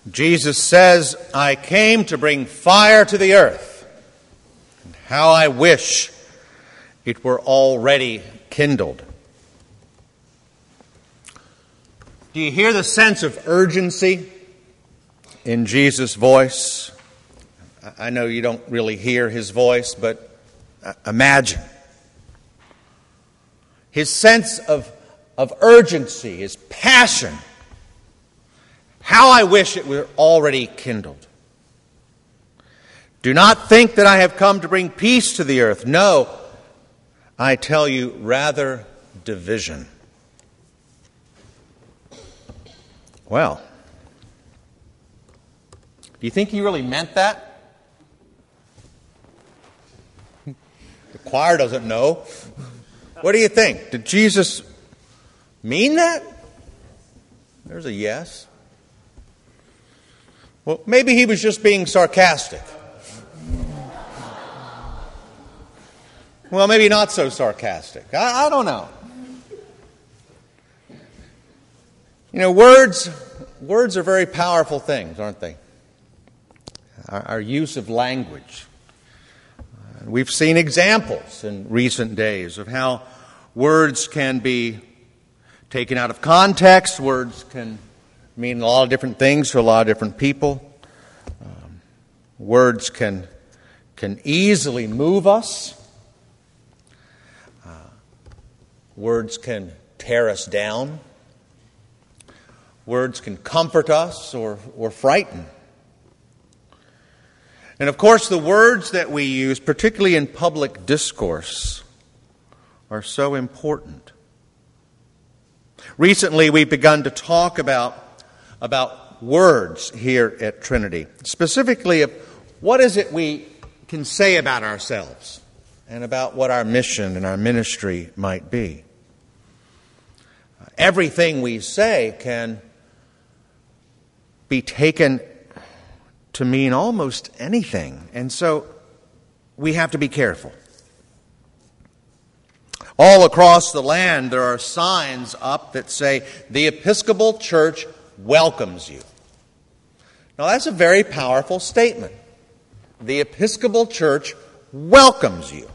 Jesus says, "I came to bring fire to the earth. And how I wish it were already kindled." Do you hear the sense of urgency in Jesus' voice? I know you don't really hear his voice, but imagine. His sense of urgency, his passion. How I wish it were already kindled. Do not think that I have come to bring peace to the earth. No, I tell you, rather division. Well, do you think he really meant that? The choir doesn't know. What do you think? Did Jesus mean that? There's a yes. Well, maybe he was just being sarcastic. Well, maybe not so sarcastic. I don't know. You know, words are very powerful things, aren't they? Our use of language. We've seen examples in recent days of how words can be taken out of context. Words can mean a lot of different things to a lot of different people. Words can easily move us. Words can tear us down. Words can comfort us or frighten. And of course, the words that we use, particularly in public discourse, are so important. Recently, we've begun to talk about words here at Trinity. Specifically, of what is it we can say about ourselves and about what our mission and our ministry might be. Everything we say can be taken to mean almost anything. And so we have to be careful. All across the land there are signs up that say, "The Episcopal Church welcomes you." Now that's a very powerful statement. The Episcopal Church welcomes you.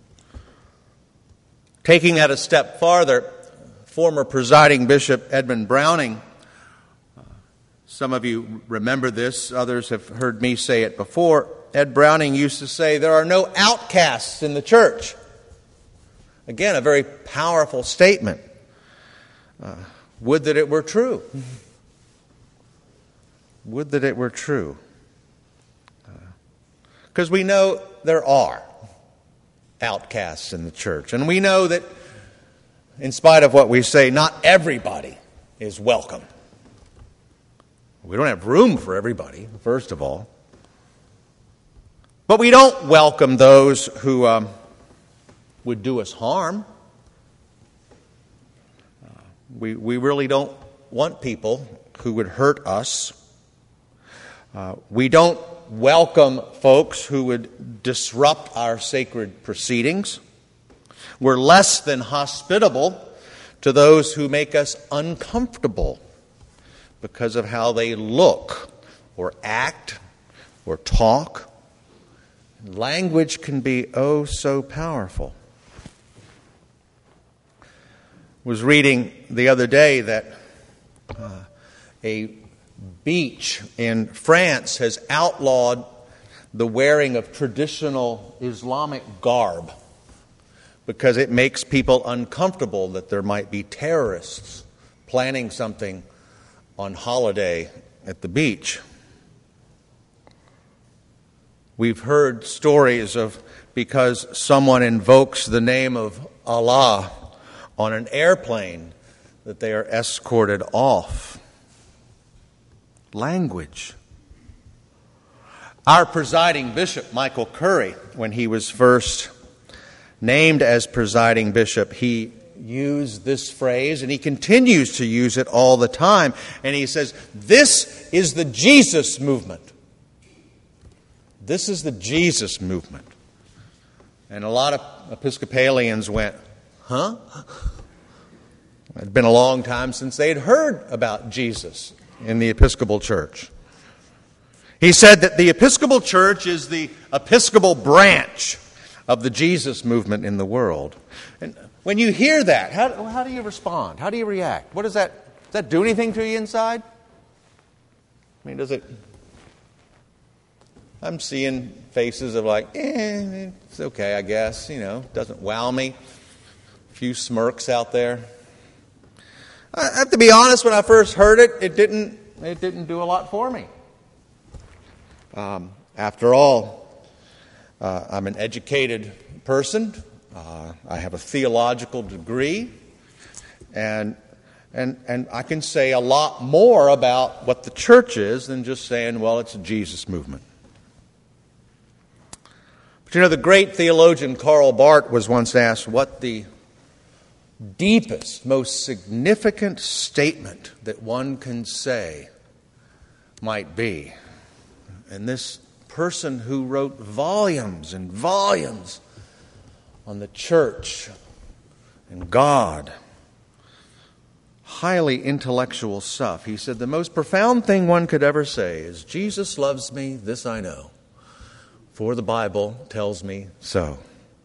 Taking that a step farther, former presiding Bishop Edmund Browning, some of you remember this, others have heard me say it before. Ed Browning used to say, "There are no outcasts in the church." Again, a very powerful statement. Would that it were true. Would that it were true. Because we know there are outcasts in the church. And we know that, in spite of what we say, not everybody is welcome. We don't have room for everybody, first of all. But we don't welcome those who would do us harm. We really don't want people who would hurt us. We don't welcome folks who would disrupt our sacred proceedings. We're less than hospitable to those who make us uncomfortable because of how they look or act or talk. Language can be oh so powerful. I was reading the other day that a beach in France has outlawed the wearing of traditional Islamic garb because it makes people uncomfortable that there might be terrorists planning something on holiday at the beach. We've heard stories of because someone invokes the name of Allah on an airplane that they are escorted off. Language. Our presiding bishop, Michael Curry, when he was first named as presiding bishop, he used this phrase, and he continues to use it all the time. And he says, "This is the Jesus movement." This is the Jesus movement. And a lot of Episcopalians went, huh? It had been a long time since they had heard about Jesus in the Episcopal Church. He said that the Episcopal Church is the Episcopal branch of the Jesus movement in the world. And when you hear that, how do you respond? How do you react? Does that do anything to you inside? I mean, does it... I'm seeing faces of like, it's okay, I guess, doesn't wow me. A few smirks out there. I have to be honest, when I first heard it, it didn't do a lot for me. After all, I'm an educated person. I have a theological degree, and I can say a lot more about what the church is than just saying, well, it's a Jesus movement. But the great theologian Karl Barth was once asked what the deepest, most significant statement that one can say might be. And this person who wrote volumes and volumes on the church and God, highly intellectual stuff, he said, the most profound thing one could ever say is, Jesus loves me, this I know, for the Bible tells me so.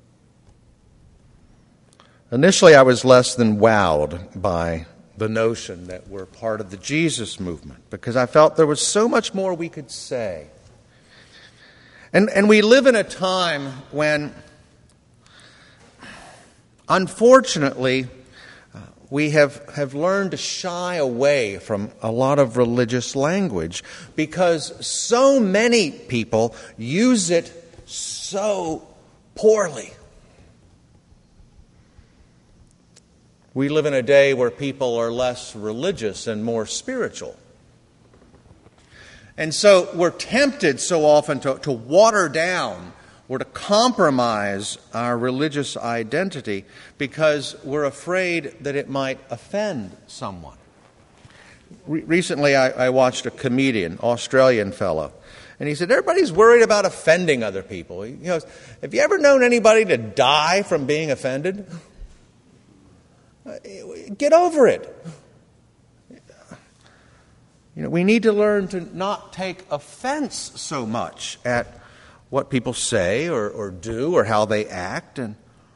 Initially, I was less than wowed by the notion that we're part of the Jesus movement, because I felt there was so much more we could say. And we live in a time when, unfortunately, we have learned to shy away from a lot of religious language because so many people use it so poorly. We live in a day where people are less religious and more spiritual. And so we're tempted so often to water down or to compromise our religious identity because we're afraid that it might offend someone. Recently, I watched a comedian, Australian fellow, and he said, everybody's worried about offending other people. He goes, have you ever known anybody to die from being offended? Get over it. We need to learn to not take offense so much at what people say or do or how they act. And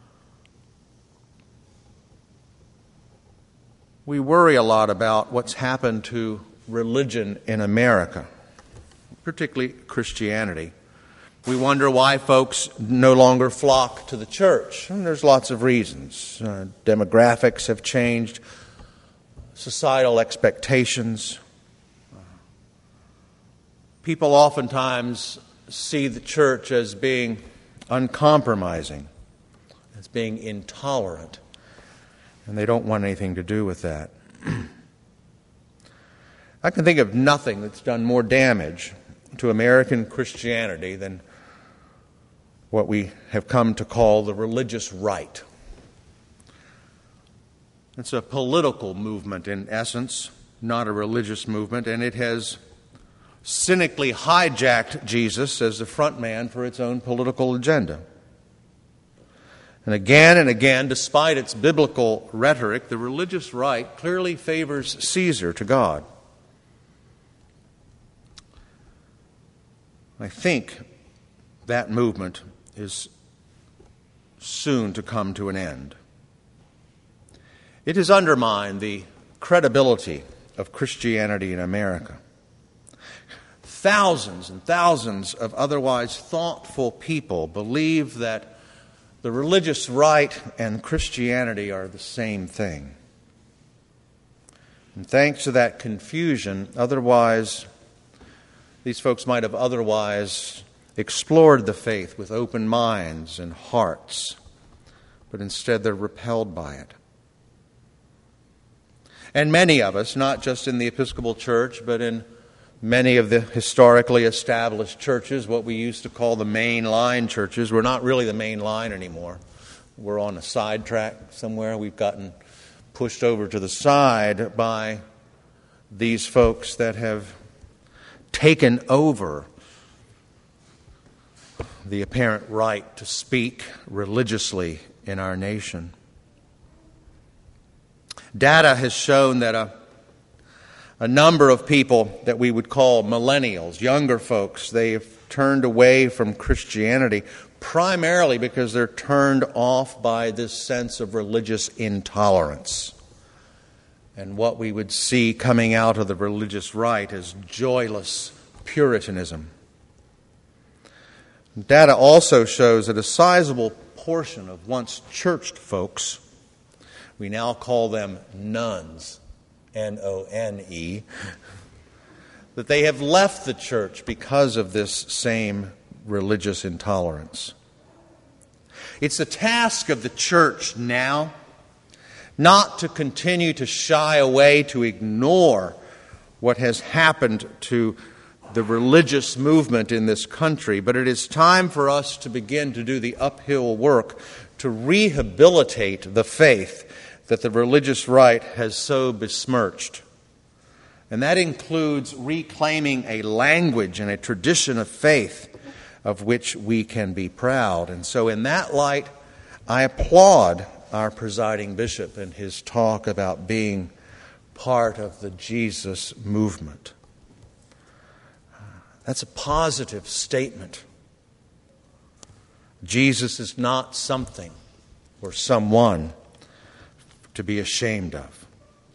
we worry a lot about what's happened to religion in America, particularly Christianity. We wonder why folks no longer flock to the church. And there's lots of reasons. Demographics have changed, societal expectations. People oftentimes see the church as being uncompromising, as being intolerant, and they don't want anything to do with that. I can think of nothing that's done more damage to American Christianity than what we have come to call the religious right. It's a political movement in essence, not a religious movement, and it has cynically hijacked Jesus as the front man for its own political agenda. And again, despite its biblical rhetoric, the religious right clearly favors Caesar to God. I think that movement is soon to come to an end. It has undermined the credibility of Christianity in America. Thousands and thousands of otherwise thoughtful people believe that the religious right and Christianity are the same thing. And thanks to that confusion, these folks might have otherwise explored the faith with open minds and hearts, but instead they're repelled by it. And many of us, not just in the Episcopal Church, but in many of the historically established churches, what we used to call the main line churches, we're not really the main line anymore. We're on a side track somewhere. We've gotten pushed over to the side by these folks that have taken over the apparent right to speak religiously in our nation. Data has shown that A number of people that we would call millennials, younger folks, they have turned away from Christianity primarily because they're turned off by this sense of religious intolerance. And what we would see coming out of the religious right is joyless Puritanism. Data also shows that a sizable portion of once churched folks, we now call them nones, N-O-N-E, that they have left the church because of this same religious intolerance. It's the task of the church now not to continue to shy away, to ignore what has happened to the religious movement in this country, but it is time for us to begin to do the uphill work to rehabilitate the faith that the religious right has so besmirched. And that includes reclaiming a language and a tradition of faith of which we can be proud. And so in that light, I applaud our presiding bishop in his talk about being part of the Jesus movement. That's a positive statement. Jesus is not something or someone to be ashamed of.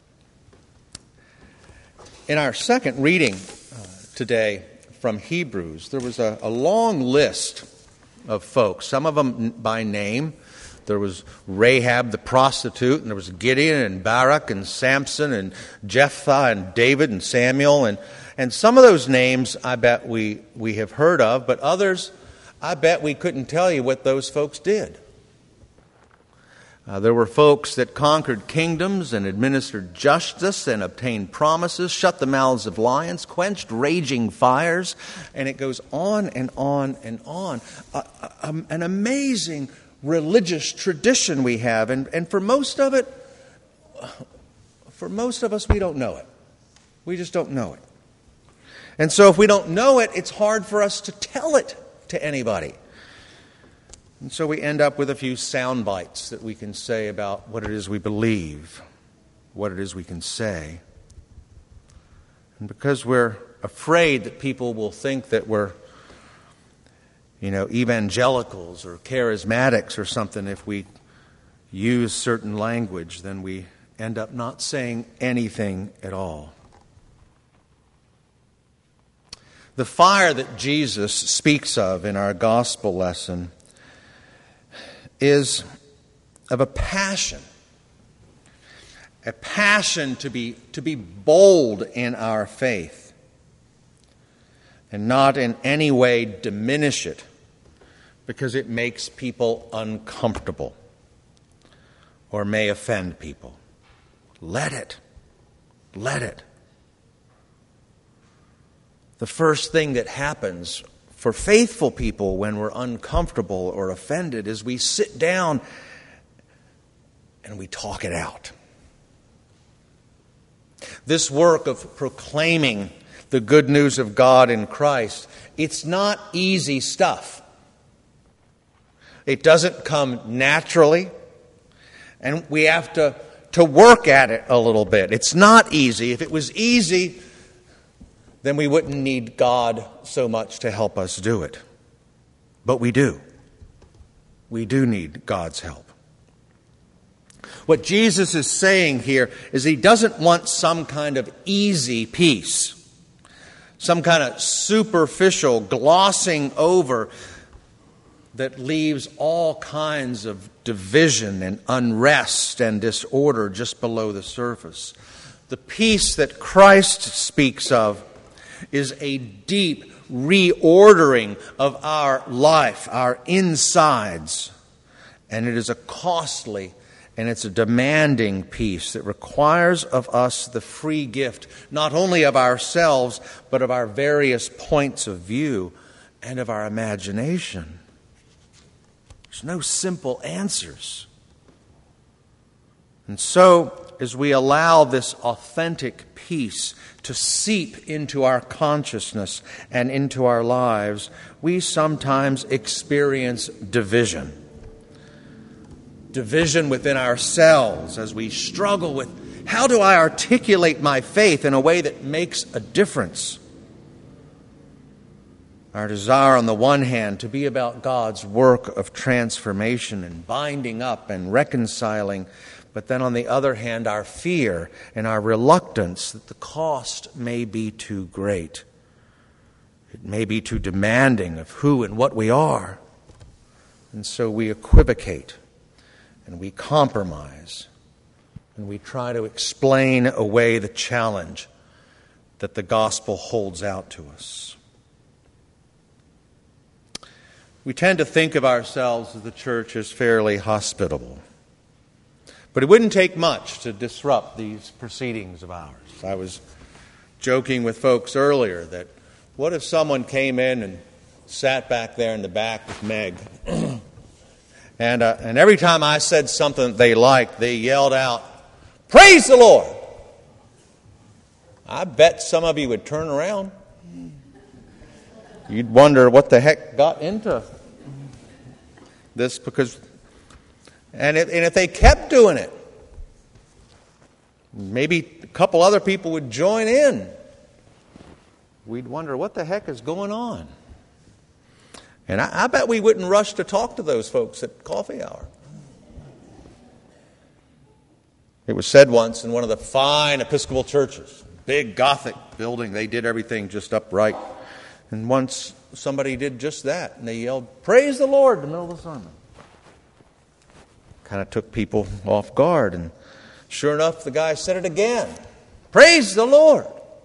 In our second reading today from Hebrews, there was a long list of folks, some of them by name. There was Rahab the prostitute, and there was Gideon and Barak and Samson and Jephthah and David and Samuel. And some of those names I bet we have heard of, but others I bet we couldn't tell you what those folks did. There were folks that conquered kingdoms and administered justice and obtained promises, shut the mouths of lions, quenched raging fires, and it goes on and on and on. An amazing religious tradition we have, and for most of us, we don't know it. We just don't know it. And so if we don't know it, it's hard for us to tell it to anybody. And so we end up with a few sound bites that we can say about what it is we believe, what it is we can say. And because we're afraid that people will think that we're evangelicals or charismatics or something, if we use certain language, then we end up not saying anything at all. The fire that Jesus speaks of in our gospel lesson is of a passion to be bold in our faith and not in any way diminish it because it makes people uncomfortable or may offend people. Let it. The first thing that happens for faithful people when we're uncomfortable or offended is we sit down and we talk it out. This work of proclaiming the good news of God in Christ, it's not easy stuff. It doesn't come naturally, and we have to work at it a little bit. It's not easy. If it was easy, then we wouldn't need God so much to help us do it. But we do. We do need God's help. What Jesus is saying here is he doesn't want some kind of easy peace, some kind of superficial glossing over that leaves all kinds of division and unrest and disorder just below the surface. The peace that Christ speaks of is a deep reordering of our life, our insides. And it is a costly and it's a demanding peace that requires of us the free gift, not only of ourselves, but of our various points of view and of our imagination. There's no simple answers. And so, as we allow this authentic peace to seep into our consciousness and into our lives, we sometimes experience division. Division within ourselves as we struggle with How do I articulate my faith in a way that makes a difference? Our desire, on the one hand, to be about God's work of transformation and binding up and reconciling, but then on the other hand, our fear and our reluctance that the cost may be too great. It may be too demanding of who and what we are. And so we equivocate and we compromise and we try to explain away the challenge that the gospel holds out to us. We tend to think of ourselves as the church as fairly hospitable. But it wouldn't take much to disrupt these proceedings of ours. I was joking with folks earlier that what if someone came in and sat back there in the back with Meg, and every time I said something that they liked, they yelled out, "Praise the Lord!" I bet some of you would turn around. You'd wonder what the heck got into this, because, and if they kept doing it, maybe a couple other people would join in. We'd wonder what the heck is going on. And I bet we wouldn't rush to talk to those folks at coffee hour. It was said once in one of the fine Episcopal churches, big Gothic building, they did everything just upright. And once somebody did just that, and they yelled, "Praise the Lord," in the middle of the sermon. Kind of took people off guard, and sure enough, the guy said it again. "Praise the Lord."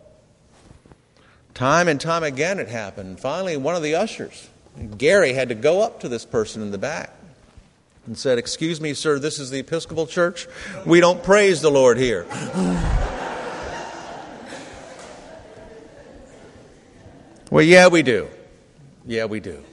Time and time again it happened. And finally, one of the ushers, Gary, had to go up to this person in the back and said, "Excuse me, sir, this is the Episcopal Church. We don't praise the Lord here." Well, yeah, we do. Yeah, we do.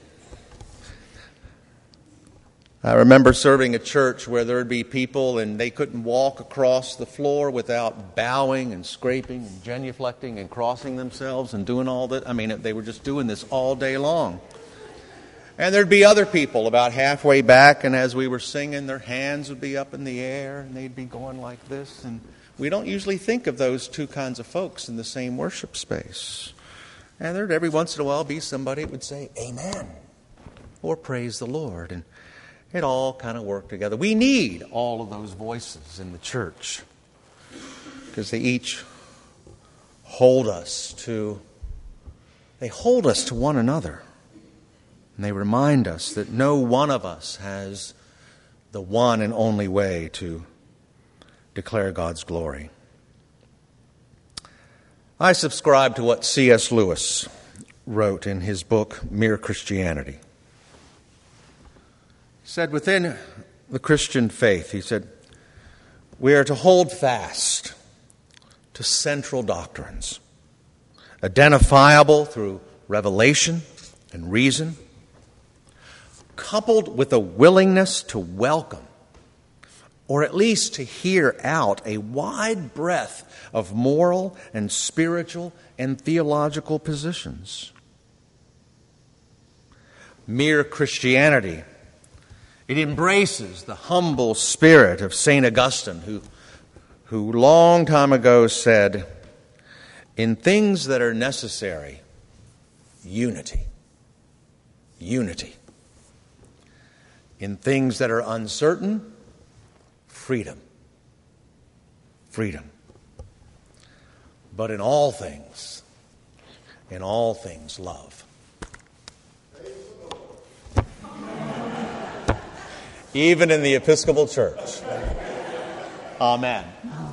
I remember serving a church where there would be people and they couldn't walk across the floor without bowing and scraping and genuflecting and crossing themselves and doing all that. I mean, they were just doing this all day long. And there'd be other people about halfway back, and as we were singing, their hands would be up in the air and they'd be going like this. And we don't usually think of those two kinds of folks in the same worship space. And there'd every once in a while be somebody that would say, "Amen," or "Praise the Lord." And it all kind of worked together. We need all of those voices in the church because they each hold us to one another. And they remind us that no one of us has the one and only way to declare God's glory. I subscribe to what C.S. Lewis wrote in his book, Mere Christianity. He said, within the Christian faith, he said, we are to hold fast to central doctrines, identifiable through revelation and reason, coupled with a willingness to welcome, or at least to hear out a wide breadth of moral and spiritual and theological positions. Mere Christianity, it embraces the humble spirit of St. Augustine, who long time ago said, "In things that are necessary, unity. Unity. In things that are uncertain, freedom. Freedom. But in all things, love." Even in the Episcopal Church. Amen.